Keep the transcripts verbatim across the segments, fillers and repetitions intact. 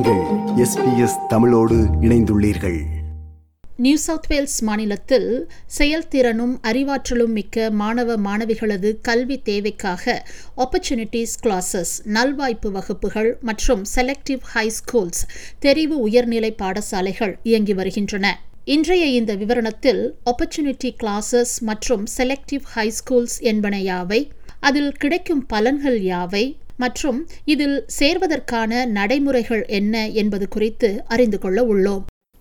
நீங்கள் S B S தமிழோடு இணைந்துள்ளீர்கள். நியூ சவுத் வேல்ஸ் மாநிலத்தில் செயல்திறனும் அறிவாற்றலும் மிக்க மாணவ மாணவிகளது கல்வி தேவைக்காக ஆப்பர்ச்சுனிட்டிஸ் கிளாஸஸ், நல்வாய்ப்பு வகுப்புகள் மற்றும் செலக்டிவ் ஹை ஸ்கூல்ஸ், தெரிவு உயர்நிலை பாடசாலைகள் இயங்கி வருகின்றன. இன்றைய இந்த விவரணத்தில் ஆப்பர்ச்சுனிட்டி கிளாஸஸ் மற்றும் செலக்டிவ் ஹை ஸ்கூல்ஸ் என்பன யாவை, அதில் கிடைக்கும் பலன்கள் யாவை மற்றும் இதில் சேர்வதற்கான நடைமுறைகள் என்ன என்பது குறித்து அறிந்து கொள்ள உள்ளோம்.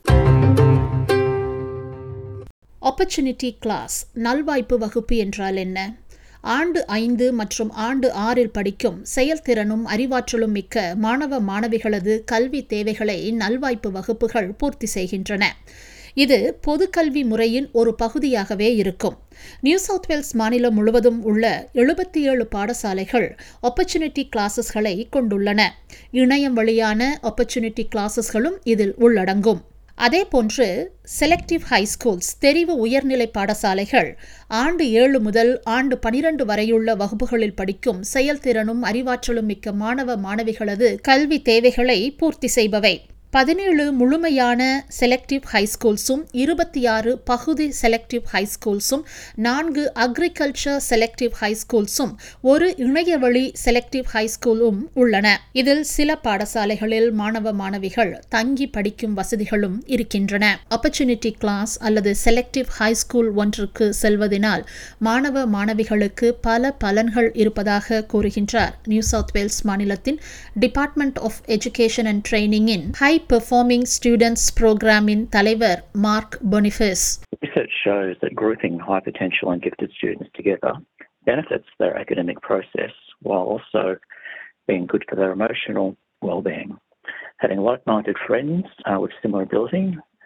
ஆப்பர்ச்சுனிட்டி கிளாஸ், நல்வாய்ப்பு வகுப்பு என்றால் என்ன? ஆண்டு ஐந்து மற்றும் ஆண்டு ஆறில் படிக்கும் செயல்திறனும் அறிவாற்றலும் மிக்க மாணவ மாணவிகளது கல்வி தேவைகளை நல்வாய்ப்பு வகுப்புகள் பூர்த்தி செய்கின்றன. இது பொதுக்கல்வி முறையின் ஒரு பகுதியாகவே இருக்கும். நியூ சவுத் வேல்ஸ் மாநிலம் முழுவதும் உள்ள எழுபத்தி ஏழு பாடசாலைகள் ஆப்பர்ச்சுனிட்டி கிளாஸஸ்களை கொண்டுள்ளன. இணையம் வழியான ஆப்பர்ச்சுனிட்டி கிளாஸஸ்களும் இதில் உள்ளடங்கும். அதேபோன்று செலக்டிவ் ஹை ஸ்கூல்ஸ், தெரிவு உயர்நிலை பாடசாலைகள், ஆண்டு ஏழு முதல் ஆண்டு பனிரெண்டு வரையுள்ள வகுப்புகளில் படிக்கும் செயல்திறனும் அறிவாற்றலும் மிக்க மாணவ மாணவிகளது கல்வி தேவைகளை பூர்த்தி செய்பவை. பதினேழு முழுமையான செலக்டிவ் ஹை ஸ்கூல்ஸும் இருபத்தி ஆறு பகுதி செலக்டிவ் ஹை ஸ்கூல்ஸும் நான்கு அக்ரிகல்ச்சர் செலக்டிவ் ஹை ஸ்கூல்ஸும் ஒரு இணையவழி செலக்டிவ் ஹை ஸ்கூலும் உள்ளன. இதில் சில பாடசாலைகளில் மாணவ மாணவிகள் தங்கி படிக்கும் வசதிகளும் இருக்கின்றன. ஆப்பர்ச்சுனிட்டி கிளாஸ் அல்லது செலக்டிவ் ஹை ஸ்கூல் ஒன்றுக்கு செல்வதனால் மாணவ மாணவிகளுக்கு பல பலன்கள் இருப்பதாக கூறுகின்றார் நியூ சவுத் வேல்ஸ் மாநிலத்தின் டிபார்ட்மெண்ட் ஆஃப் எஜுகேஷன் அண்ட் ட்ரைனிங்கின் high Performing Students Program in தலைவர் Mark Boniface. Research shows that grouping high potential and gifted students together benefits their academic process while also being good for their emotional well-being. Having like-minded friends uh, with similar ability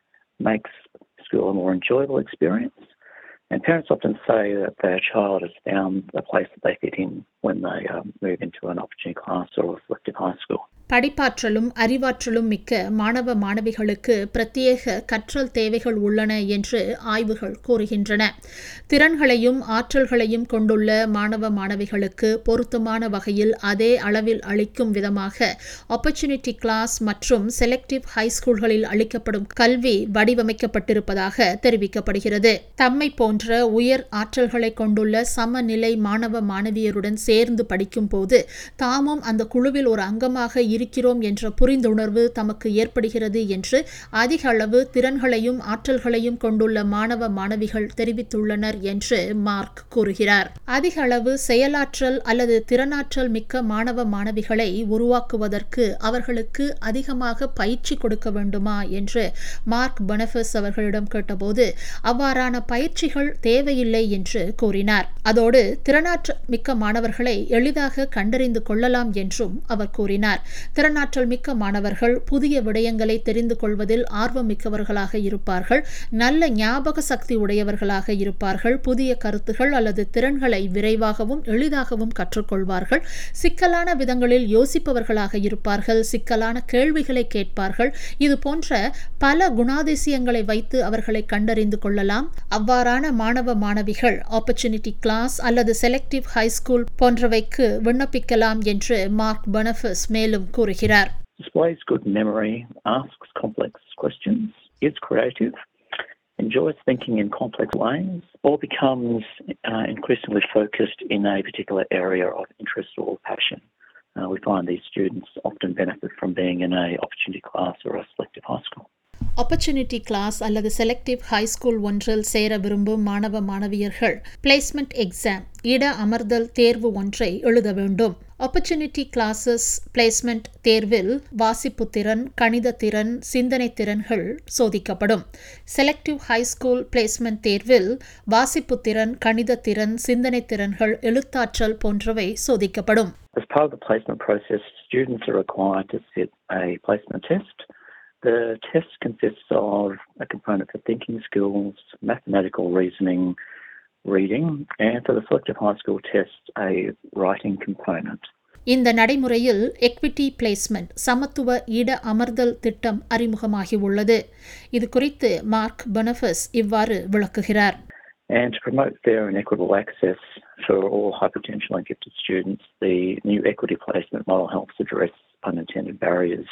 makes school a more enjoyable experience, and parents often say that their child has found the place that they fit in when they um, move into an opportunity class or a selective high school. படிப்பாற்றலும் அறிவாற்றலும் மிக்க மாணவ மாணவிகளுக்கு பிரத்யேக கற்றல் தேவைகள் உள்ளன என்று ஆய்வுகள் கூறுகின்றன. திறன்களையும் ஆற்றல்களையும் கொண்டுள்ள மாணவ மாணவிகளுக்கு பொருத்தமான வகையில் அதே அளவில் அளிக்கும் விதமாக ஆப்பர்ச்சுனிட்டி கிளாஸ் மற்றும் செலக்டிவ் ஹை ஸ்கூல்களில் அளிக்கப்படும் கல்வி வடிவமைக்கப்பட்டிருப்பதாக தெரிவிக்கப்படுகிறது. தம்மை போன்ற உயர் ஆற்றல்களை கொண்டுள்ள சமநிலை மாணவ மாணவியருடன் சேர்ந்து படிக்கும் போது தாமும் அந்த குழுவில் ஒரு அங்கமாக இருக்கிறோம் என்ற புரிந்துணர்வு தமக்கு ஏற்படுகிறது என்று அதிக அளவு திறன்களையும் ஆற்றல்களையும் கொண்டுள்ள மாணவ மாணவிகள் தெரிவித்துள்ளனர் என்று மார்க் கூறுகிறார். அதிக அளவு செயலாற்றல் அல்லது திறனாற்றல் மிக்க மாணவ மாணவிகளை உருவாக்குவதற்கு அவர்களுக்கு அதிகமாக பயிற்சி கொடுக்க வேண்டுமா என்று மார்க் பொனிஃபஸ் அவர்களிடம் கேட்டபோது அவ்வாறான பயிற்சிகள் தேவையில்லை என்று கூறினார். அதோடு திறனாற்றல் மிக்க மாணவர்களை எளிதாக கண்டறிந்து கொள்ளலாம் என்றும் அவர் கூறினார். திறனாற்றல் மிக்க மாணவர்கள் புதிய விடயங்களை தெரிந்து கொள்வதில் ஆர்வம் மிக்கவர்களாக இருப்பார்கள், நல்ல ஞாபக சக்தி உடையவர்களாக இருப்பார்கள், புதிய கருத்துகள் அல்லது திறன்களை விரைவாகவும் எளிதாகவும் கற்றுக்கொள்வார்கள், சிக்கலான விதங்களில் யோசிப்பவர்களாக இருப்பார்கள், சிக்கலான கேள்விகளை கேட்பார்கள். இது போன்ற பல குணாதிசயங்களை வைத்து அவர்களை கண்டறிந்து கொள்ளலாம். அவ்வாறான மாணவ மாணவிகள் ஆப்பர்ச்சுனிட்டி கிளாஸ் அல்லது செலக்டிவ் ஹை ஸ்கூல் போன்றவைக்கு விண்ணப்பிக்கலாம் என்று மார்க் பொனிஃபஸ் மேலும் கூறுகிறார். Displays good memory, asks complex questions, is creative, enjoys thinking in complex ways, or becomes uh, increasingly focused in a particular area of interest or passion. Uh, we find these students often benefit from being in an opportunity class or a selective high school. Opportunity class அல்லது selective high school ஒன்றில் சேர விரும்பும் மாணவ மாணவியர்கள் placement exam, இட அமர்தல் தேர்வு ஒன்றை எழுத வேண்டும். ஆப்பர்ச்சுனிட்டி கிளாஸஸ் பிளேஸ்மெண்ட் தேர்வில் வாசிப்பு திறன், கணித திறன், சிந்தனை திறன்கள் சோதிக்கப்படும். செலக்டிவ் ஹை ஸ்கூல் பிளேஸ்மெண்ட் தேர்வில் வாசிப்பு திறன், கணித திறன், சிந்தனை திறன்கள், எழுத்தாற்றல் போன்றவை சோதிக்கப்படும். As part of the placement process, students are required to sit a placement test. The test consists of a component for thinking skills, mathematical reasoning, reading, and for the selective high school test, a writing component. இந்த நடைமுறையில் equity placement, சமத்துவ இட அமர்தல் திட்டம் அறிமுகமாகி உள்ளது. இது குறித்து mark பொனிஃபஸ் இவ்வாறு விளக்குகிறார். And to promote fair and equitable access for all high potential and gifted students, the new equity placement model helps address unintended barriers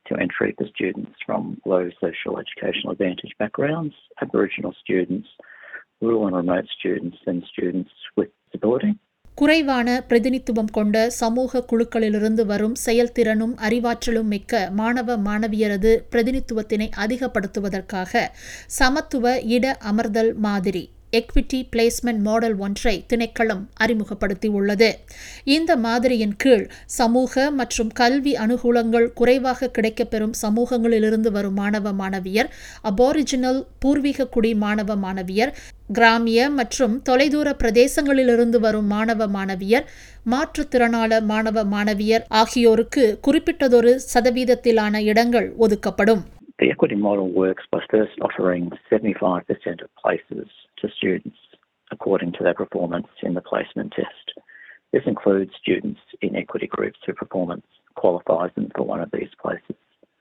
to entry for students from low social educational advantage backgrounds, Aboriginal students, rural and remote students, and students with disability. குறைவான பிரதிநிதித்துவம் கொண்ட சமூக குழுக்களிலிருந்து வரும் செயல்திறனும் அறிவாற்றலும் மிக்க மாணவ மாணவியரது பிரதிநிதித்துவத்தினை அதிகப்படுத்துவதற்காக சமத்துவ இட அமர்தல் மாதிரி எக்விட்டி பிளேஸ்மெண்ட் மாடல் ஒன்றை திணைக்களம் அறிமுகப்படுத்தியுள்ளது. இந்த மாதிரியின் கீழ் சமூக மற்றும் கல்வி அனுகூலங்கள் குறைவாக கிடைக்கப்பெறும் சமூகங்களிலிருந்து வரும் மாணவ மாணவியர், அபாரிஜினல் பூர்வீக குடி மாணவ மாணவியர், கிராமிய மற்றும் தொலைதூர பிரதேசங்களிலிருந்து வரும் மாணவ மாணவியர், மாற்றுத்திறனாள மாணவ மாணவியர் ஆகியோருக்கு குறிப்பிட்டதொரு சதவீதத்திலான இடங்கள் ஒதுக்கப்படும். The equity model works by first offering seventy-five percent of places to students according to their performance in the placement test. This includes students in equity groups whose performance qualifies them for one of these places.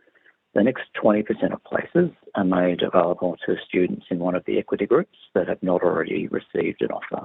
The next twenty percent of places are made available to students in one of the equity groups that have not already received an offer.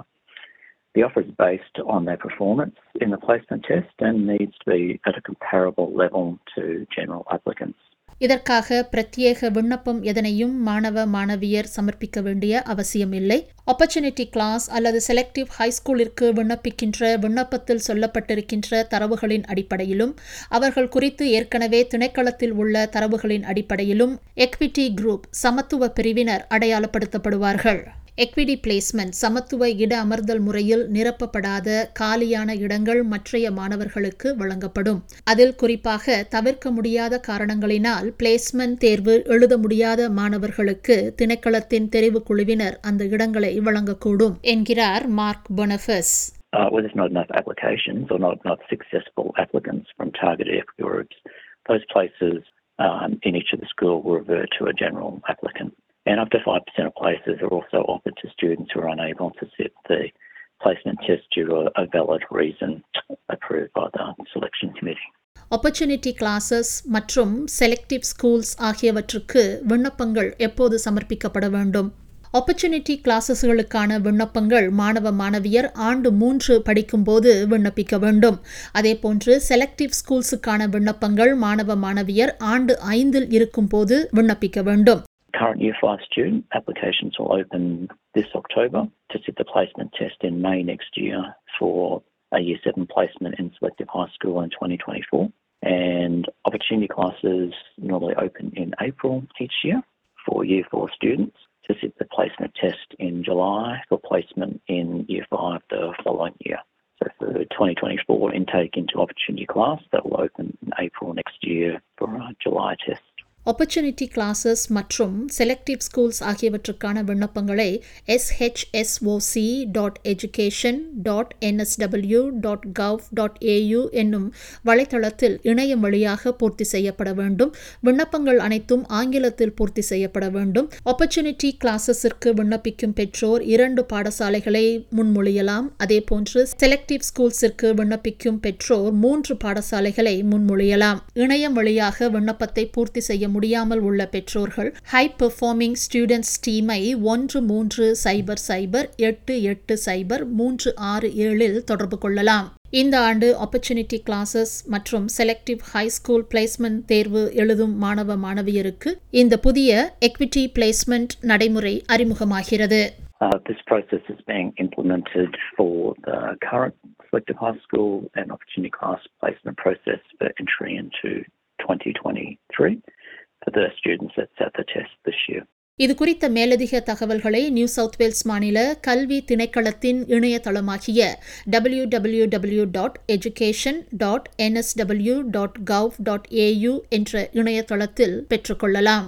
The offer is based on their performance in the placement test and needs to be at a comparable level to general applicants. இதற்காக பிரத்யேக விண்ணப்பம் எதனையும் மாணவ மாணவியர் சமர்ப்பிக்க வேண்டிய அவசியமில்லை. Opportunity class அல்லது செலக்டிவ் ஹைஸ்கூலிற்கு விண்ணப்பிக்கின்ற விண்ணப்பத்தில் சொல்லப்பட்டிருக்கின்ற தரவுகளின் அடிப்படையிலும் அவர்கள் குறித்து ஏற்கனவே திணைக்களத்தில் உள்ள தரவுகளின் அடிப்படையிலும் எக்விட்டி குரூப் சமத்துவ பிரிவினர் அடையாளப்படுத்தப்படுவார்கள். எக்விட்டி பிளேஸ்மெண்ட் சமத்துவ இட அமர்தல் முறையில் நிரப்பப்படாத காலியான இடங்கள் மற்றைய மாணவர்களுக்கு வழங்கப்படும். அதில் குறிப்பாக தவிர்க்க முடியாத காரணங்களினால் பிளேஸ்மெண்ட் தேர்வு எழுத முடியாத மாணவர்களுக்கு திணைக்களத்தின் தெரிவு குழுவினர் அந்த இடங்களை வழங்கக்கூடும் என்கிறார் Mark Boniface. Uh, well, there's not enough applications or not enough successful applicants from targeted equity groups. Those places um, in each of the school will revert to a general applicant. And up to five percent of places are also offered to students who are unable to sit the placement test due to a valid reason approved by the selection committee. Opportunity classes மற்றும் selective schools ஆகியவற்றுக்கு விண்ணப்பங்கள் எப்போது சமர்ப்பிக்கப்பட வேண்டும்? Opportunity கிளாஸஸ்களுக்கான விண்ணப்பங்கள் மாணவ மாணவியர் ஆண்டு மூன்று படிக்கும்போது விண்ணப்பிக்க வேண்டும். அதேபோன்று செலக்டிவ் ஸ்கூல்ஸுக்கான விண்ணப்பங்கள் மாணவ மாணவியர் ஆண்டு ஐந்தில் இருக்கும்போது விண்ணப்பிக்க வேண்டும். Current Year five student applications will open this October to sit the placement test in May next year for a Year seven placement in Selective High School in twenty twenty-four. And opportunity classes normally open in April each year for Year four students to sit the placement test in July for placement in Year five the following year. So for the twenty twenty-four intake into opportunity class, that will open in April next year for a July test. Opportunity classes மற்றும் selective schools ஆகியவற்றுக்கான விண்ணப்பங்களை S H S O C dot education dot N S W dot gov dot A U என்னும் வலைத்தளத்தில் இணையம் வழியாக பூர்த்தி செய்யப்பட வேண்டும். விண்ணப்பங்கள் அனைத்தும் ஆங்கிலத்தில் பூர்த்தி செய்யப்பட வேண்டும். ஆப்பர்ச்சுனிட்டி கிளாஸஸிற்கு விண்ணப்பிக்கும் பெற்றோர் இரண்டு பாடசாலைகளை முன்மொழியலாம். அதேபோன்று செலக்டிவ் ஸ்கூல்ஸிற்கு விண்ணப்பிக்கும் பெற்றோர் மூன்று பாடசாலைகளை முன்மொழியலாம். இணையம் வழியாக விண்ணப்பத்தை பூர்த்தி செய்ய முடியாமல் உள்ள பெற்றோர்கள் ஹை பெர்ஃபார்மிங் ஸ்டூடெண்ட்ஸ் டீமை ஒன்று மூன்று சைபர் சைபர் எட்டு எட்டு சைபர் மூன்று ஆறு ஏழில் தொடர்பு கொள்ளலாம். இந்த ஆண்டு ஆப்பர்ச்சுனிட்டி கிளாஸஸ் மற்றும் செலக்டிவ் ஹை ஸ்கூல் பிளேஸ்மெண்ட் தேர்வு எழுதும் மாணவ மாணவியருக்கு இந்த புதிய எக்விட்டி பிளேஸ்மெண்ட் நடைமுறை அறிமுகமாகிறது. Uh, this process is being implemented for the current Selective High School and opportunity class placement process for entry into twenty twenty-three. For the students that sat the test this year. இது குறித்த மேலதிக தகவல்களை new South Wales மாநில கல்வி திணைக்களத்தின் இணையதளமாகிய W W W dot education dot N S W dot gov dot A U என்ற இணையதளத்தில் பெற்றுக்கொள்ளலாம்.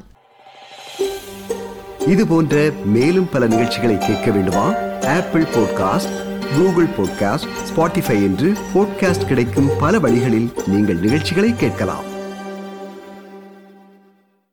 இது போன்ற மேலும் பல நிகழ்ச்சிகளை கேட்க வேண்டுமா? Apple podcast, Google podcast, Spotify என்று பாட்காஸ்ட் கிடைக்கும் பல வழிகளில் நீங்கள் நிகழ்ச்சிகளை கேட்கலாம்.